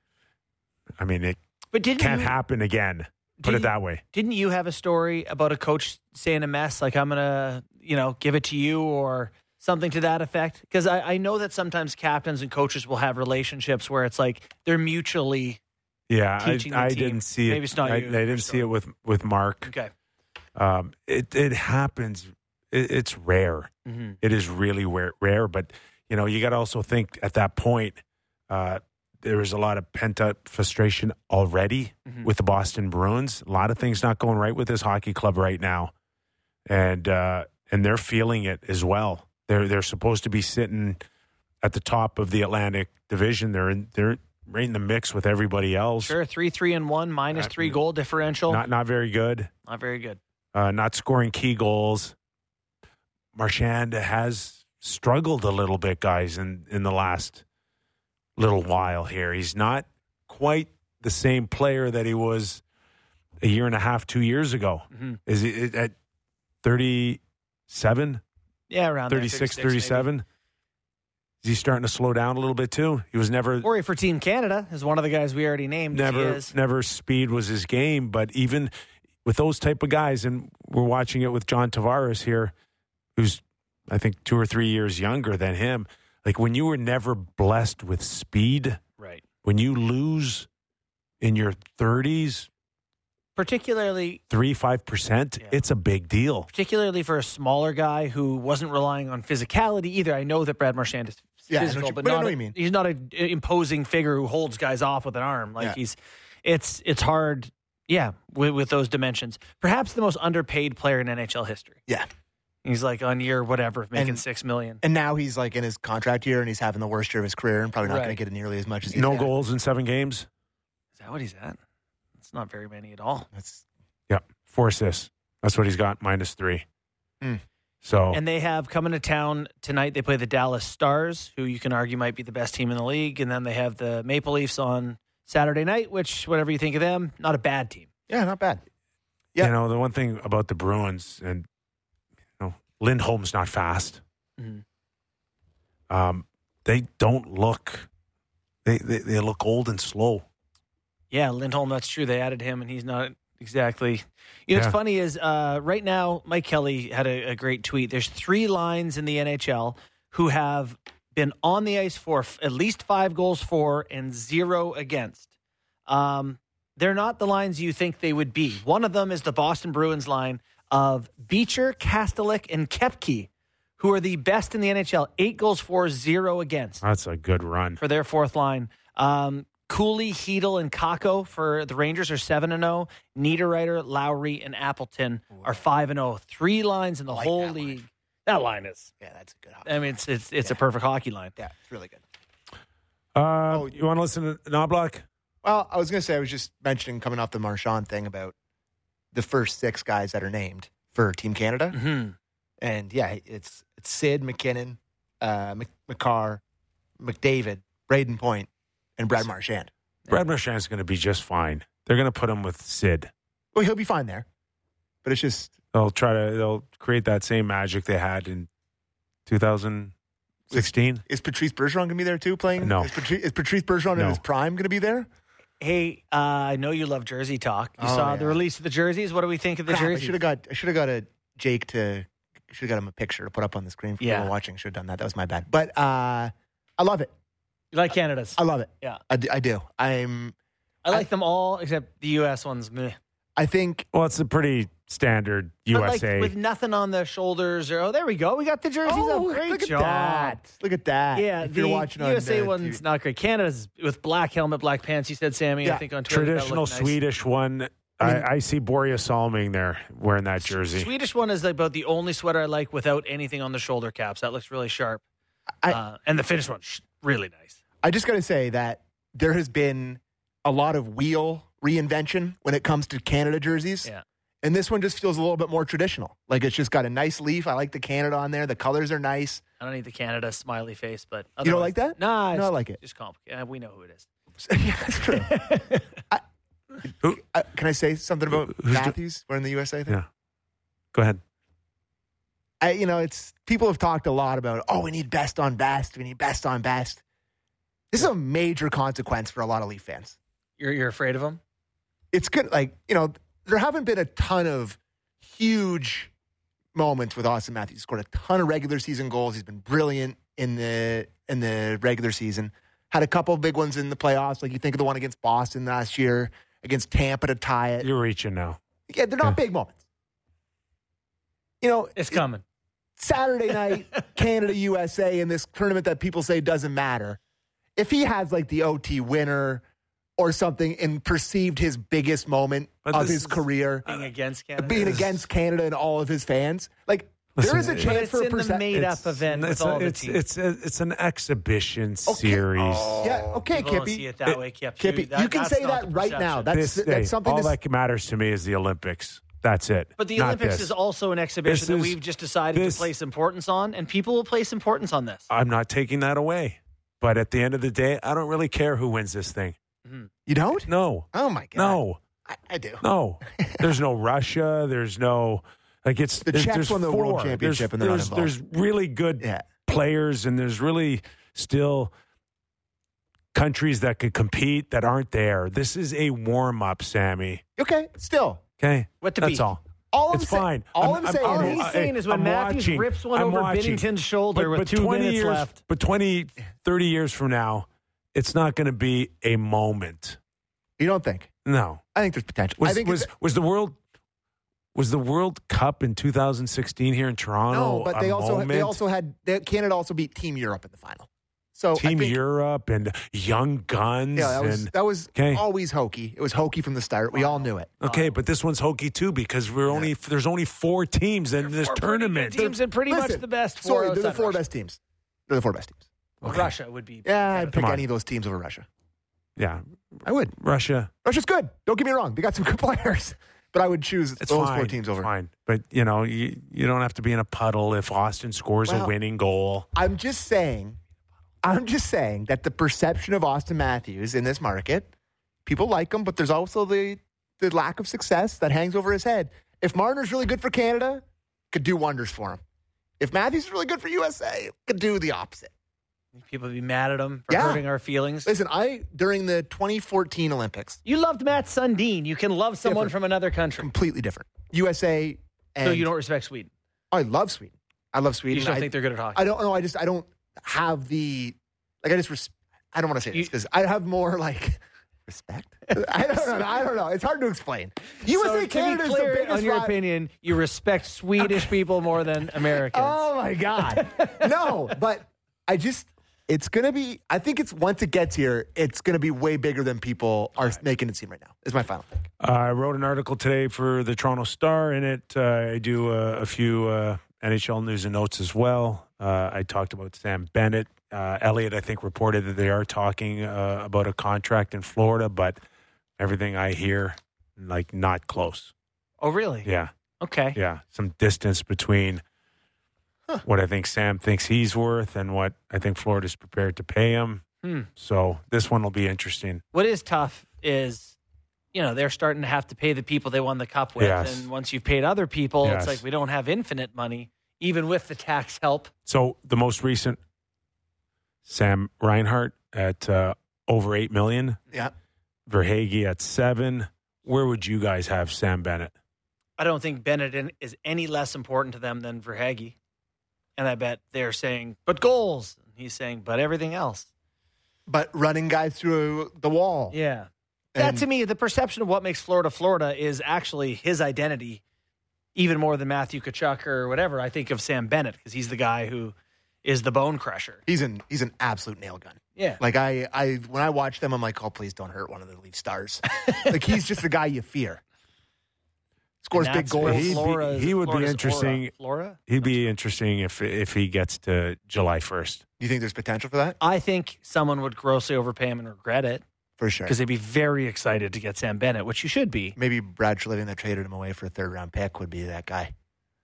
I mean, it But didn't can't you, happen again. Put did it that way. Didn't you have a story about a coach saying a mess, like, I'm going to, you know, give it to you, or something to that effect? Because I, I know that sometimes captains and coaches will have relationships where it's like they're mutually Yeah, I, teaching the I team. didn't see it. Maybe it's not I, you, I didn't your see story. it with, with Mark. Okay. Um, it it happens. It, it's rare. Mm-hmm. It is really rare, rare. But, you know, you got to also think at that point, uh, there was a lot of pent-up frustration already Mm-hmm. with the Boston Bruins. A lot of things not going right with this hockey club right now. And uh, and they're feeling it as well. They're they're supposed to be sitting at the top of the Atlantic Division. They're in they're right in the mix with everybody else. Sure, three, three, and one, minus Uh, three goal differential. Not not very good. Not very good. Uh, not scoring key goals. Marchand has struggled a little bit, guys, in, in the last little while here. He's not quite the same player that he was a year and a half, two years ago. Mm-hmm. Is he at thirty-seven, Yeah, around there, thirty-six, thirty-six, thirty-seven? maybe. Is he starting to slow down a little bit too? He was never Corey for Team Canada is one of the guys we already named. He never is. never speed was his game, but even with those type of guys, and we're watching it with John Tavares here, who's I think two or three years younger than him. Like, when you were never blessed with speed, Right. when you lose in your thirties, Particularly three, five percent, Yeah. it's a big deal. particularly for a smaller guy who wasn't relying on physicality either. I know that Brad Marchand is Yeah, I know physical, what you- but but I not know a, what you mean. he's not an imposing figure who holds guys off with an arm. Like Yeah. he's, it's it's hard, yeah, with, with those dimensions. Perhaps the most underpaid player in N H L history. Yeah. He's like on year whatever, making And- six million. And now he's like in his contract year and he's having the worst year of his career and probably not Right. going to get nearly as much as he's No had. goals in seven games. Is that what he's at? It's not very many at all. That's Yeah, four assists. That's what he's got, minus three. Mm. So And they have coming to town tonight. They play the Dallas Stars, who you can argue might be the best team in the league. And then they have the Maple Leafs on Saturday night, which, whatever you think of them, not a bad team. yeah, not bad. Yeah. You know, the one thing about the Bruins, and you know, Lindholm's not fast. Mm-hmm. Um, they don't look. They, they they look old and slow. Yeah, Lindholm, that's true. They added him, and he's not exactly. You know, Yeah. what's funny is uh, right now, Mike Kelly had a, a great tweet. There's three lines in the N H L who have been on the ice for f- at least five goals for and zero against. Um, they're not the lines you think they would be. One of them is the Boston Bruins line of Beecher, Kastelik, and Koepke, who are the best in the N H L. Eight goals for, zero against That's a good run. for their fourth line. Um, Cooley, Hedel, and Kakko for the Rangers are seven and zero. Niederreiter, Lowry, and Appleton are five and zero. Three lines in the like whole that line. league. That line is. Yeah, that's a good hockey. I mean, it's it's it's Yeah. a perfect hockey line. Yeah, it's really good. Uh, Oh, you want to listen to Knobloch? Well, I was going to say, I was just mentioning coming off the Marchand thing about the first six guys that are named for Team Canada. Mm-hmm. And yeah, it's it's Sid, McKinnon, uh, Mc, McCarr, McDavid, Braden Point, and Brad Marchand. Brad Marchand's going to be just fine. They're going to put him with Sid. Well, he'll be fine there. But it's just, They'll try to. They'll create that same magic they had in two thousand sixteen. is Patrice Bergeron going to be there too playing? No. Is Patrice, is Patrice Bergeron No. in his prime going to be there? Hey, uh, I know you love jersey talk. You Oh, saw the yeah. release of the jerseys. What do we think of the Crap, I jerseys? should have got I should have got a Jake to should have got him a picture to put up on the screen for Yeah. people watching. Should have done that. That was my bad. But uh, I love it. You like Canada's? I love it. Yeah. I, d- I do. I'm. I like them all except the U S ones. Meh. I think Well, it's a pretty standard U But S A. like with nothing on the shoulders or oh, there we go. We got the jerseys Oh, up. Great look job. at that. Look at that. Yeah, if the you're watching on U S A uh, one's T V. not great. Canada's with black helmet, black pants. You said, Sammy, I Yeah. think on Twitter. that Traditional looked nice. Swedish one. I I, mean- I see Borja Salming there wearing that jersey. Swedish one is about the only sweater I like without anything on the shoulder caps. That looks really sharp. I- uh, and the Finnish one, sh- really nice. I just got to say that there has been a lot of wheel reinvention when it comes to Canada jerseys. Yeah. And this one just feels a little bit more traditional. Like it's just got a nice leaf. I like the Canada on there. The colors are nice. I don't need the Canada smiley face, but You don't otherwise- like that? Nah, No, I it's like it. Just complicated. We know who it is. Yeah, that's true. I, Who- uh, can I say something about Who's the- Matthews wearing the U S A thing? Yeah. Go ahead. I, you know, it's people have talked a lot about, oh, we need best on best. We need best on best. This is a major consequence for a lot of Leaf fans. You're you're afraid of them? It's good. Like, you know, there haven't been a ton of huge moments with Austin Matthews. He scored a ton of regular season goals. He's been brilliant in the in the regular season. Had a couple of big ones in the playoffs. Like you think of the one against Boston last year, against Tampa to tie it. You're reaching now. Yeah, they're not Yeah. big moments. You know, It's coming. Saturday night, Canada, U S A in this tournament that people say doesn't matter. If he has like the O T winner or something and perceived his biggest moment But of this his is- career, Being against Canada. being against Canada and all of his fans, like there is a Listen, But chance it's for a in the percent. made-up It's- event with it's, all a, the it's, teams. it's, a, it's an exhibition Okay. series. Yeah, okay, People don't see Kippy. it that way, Kip. Kippy, You- that- you can that's say not that the right now. perception. That's This, that's hey, something. all to, that matters to me is the Olympics. That's it. But the Not Olympics this. is also an exhibition This that is- we've just decided this- to place importance on, and people will place importance on this. I'm not taking that away. But at the end of the day, I don't really care who wins this thing. you don't? No. Oh my god! No. I, I do. No. There's no Russia. There's no like it's The there's, Czechs there's won the World four. Championship there's, and they're not there's, involved. there's really good Yeah. players and there's really still countries that could compete that aren't there. This is a warm up, Sammy. Okay. Still, Okay, What to that's beat? all. all I'm It's saying- fine. All I'm- I'm, saying All I'm- is, he's I- saying is when I'm Matthews watching. rips one I'm over watching. Binnington's shoulder But- with but two twenty minutes years, left. But twenty, thirty years from now, it's not going to be a moment. you don't think? No. I think there's potential. Was I think was it's- was the world was the World Cup in two thousand sixteen here in Toronto? no, but a they also moment? they also had they, Canada also beat Team Europe in the final. So I Team think, Europe and Young Guns. Yeah, that was and, that was Okay. always hokey. It was hokey from the start. We all knew it. okay, but this one's hokey too because we're only there's only four teams in this Four pretty good tournament. teams and pretty Listen, much the best. Four Sorry, they're the outside four Russia. best teams. They're the four best teams. Well, Russia would be. Yeah, I'd pick Come on. any of those teams over Russia. Yeah, I would. Russia. Russia's good. Don't get me wrong. They got some good players. But I would choose It's those fine. four teams over. It's fine, but you know you you don't have to be in a puddle if Austin scores Well, a winning goal. I'm just saying, I'm just saying that the perception of Austin Matthews in this market, people like him, but there's also the the lack of success that hangs over his head. If Marner's really good for Canada, could do wonders for him. If Matthews is really good for U S A, could do the opposite. People be mad at him for Yeah. hurting our feelings. Listen, I during the twenty fourteen Olympics, You loved Matt Sundin. You can love someone Different. from another country. completely different. U S A and So you don't respect Sweden. I love Sweden. I love Sweden. You just don't I, think they're good at hockey. I don't know. I just I don't have the like. I just res- I don't want to say this You- because I have more like respect. I don't know. I don't know. It's hard to explain. U S A So to be Canada is the clear, biggest. on your ri- opinion, you respect Swedish people more than Americans. Oh my god, no! But I just. It's going to be, I think it's once it gets here, it's going to be way bigger than people are making it seem right now, is my final thing. Uh, I wrote an article today for the Toronto Star. In it, uh, I do uh, a few uh, N H L news and notes as well. Uh, I talked about Sam Bennett. Uh, Elliot, I think, reported that they are talking uh, about a contract in Florida, but everything I hear, like, not close. Oh, really? Yeah. Okay. Yeah. Some distance between what I think Sam thinks he's worth and what I think Florida's prepared to pay him. Hmm. So this one will be interesting. What is tough is, you know, they're starting to have to pay the people they won the cup with. Yes. And once you've paid other people, Yes. it's like we don't have infinite money, even with the tax help. So the most recent, Sam Reinhart at uh, over eight million. Yeah. Verhaeghe at seven. Where would you guys have Sam Bennett? I don't think Bennett in- is any less important to them than Verhaeghe. And I bet they're saying, but goals. And he's saying, but everything else. But running guys through the wall. Yeah. That And- to me, the perception of what makes Florida Florida is actually his identity, even more than Matthew Tkachuk or whatever. I think of Sam Bennett because he's the guy who is the bone crusher. He's an he's an absolute nail gun. Yeah. Like I, I when I watch them, I'm like, oh, please don't hurt one of the Leaf stars. Like he's just the guy you fear. Scores And big that's where goals. He'd be- Flora- he would be Florida's interesting. aura. Flora? He'd be interesting if if he gets to July first. Do you think there's potential for that? I think someone would grossly overpay him and regret it For sure. because they'd be very excited to get Sam Bennett, which you should be. Maybe Brad Treliving that traded him away for a third round pick would be that guy.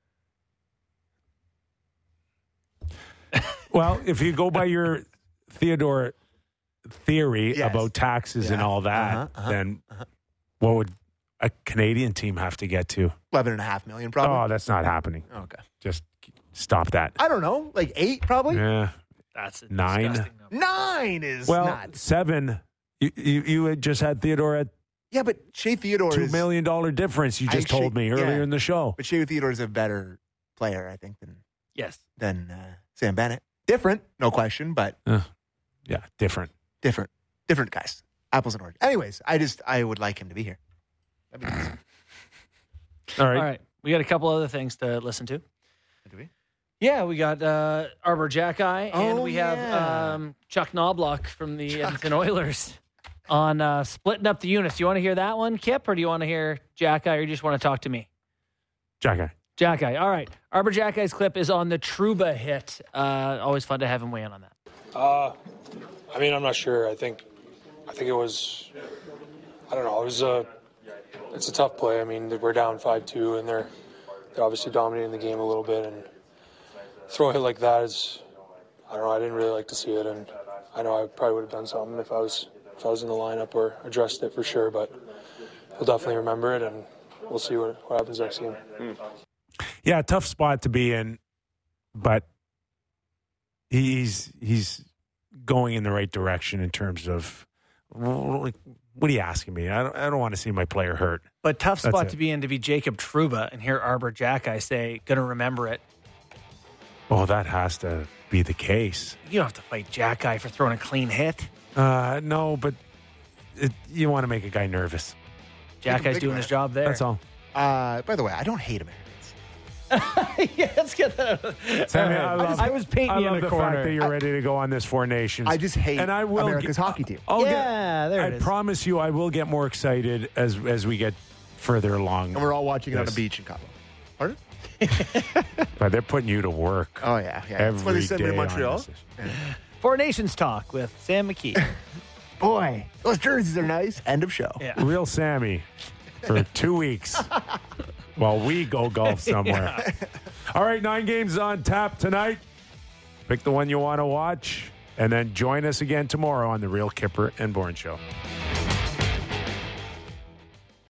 Well, if you go by your Theodore theory Yes. about taxes and Yeah. all that, Uh-huh, uh-huh, then uh-huh. what would a Canadian team have to get to? Eleven and a half million, probably. Oh, that's not happening. Okay. Just stop that. I don't know, like eight, probably. Yeah. That's a Nine. disgusting number. Nine is Well, nuts. seven. You, you you had just had Theodore at Yeah, but Shea Theodore two is million dollar difference. You I just told actually- me earlier yeah. in the show. But Shea Theodore is a better player, I think, than Yes. than uh, Sam Bennett. Different, no question, but Yeah, different. different, different guys. Apples and oranges. Anyways, I just I would like him to be here. That'd be nice. All right. All right. We got a couple other things to listen to. Do we? Yeah, we got uh, Arbor Jackeye, and Oh, we have yeah. um, Chuck Knobloch from the Edmonton Oilers on uh, splitting up the units. Do you want to hear that one, Kip, or do you want to hear Jackeye, or you just want to talk to me? Jack. Jackeye. All right. Arbor Jackeye's clip is on the Trouba hit. Uh, always fun to have him weigh in on that. Uh, I mean, I'm not sure. I think, I think it was, I don't know. It was a, it's a tough play. I mean, we're down five two, and they're, they're obviously dominating the game a little bit, and throw a hit like that is, I don't know. I didn't really like to see it, and I know I probably would have done something if I was, if I was in the lineup or addressed it for sure. But we'll definitely remember it, and we'll see what, what happens next game. Mm. Yeah, tough spot to be in, but he's he's going in the right direction in terms of what are you asking me? I don't, I don't want to see my player hurt. But tough That's spot it. to be in to be Jacob Trouba and hear Arbor Jackeye say, gonna remember it. Oh, that has to be the case. You don't have to fight Jackeye for throwing a clean hit. Uh, no, but it, you want to make a guy nervous. Jackeye's big doing man. his job there. That's all. Uh, by the way, I don't hate Americans. yeah, let's get that out. Sammy, All I, right. love, I was painting I you in love the the corner. fact that you're ready to go on this Four Nations. I just hate and I will America's get- hockey team. I'll get- Yeah, there I it is. promise you, I will get more excited as as we get further along. And we're all watching it on Yes. a beach in Cabo. Pardon? But they're putting you to work. Oh, yeah. yeah. Every That's why they sent me day to on Montreal. this. Four Nations Talk with Sam McKee. Boy, those jerseys are nice. End of show. Yeah. Real Sammy for two weeks while we go golf somewhere. All right, nine games on tap tonight. Pick the one you want to watch, and then join us again tomorrow on the Real Kipper and Bourne Show.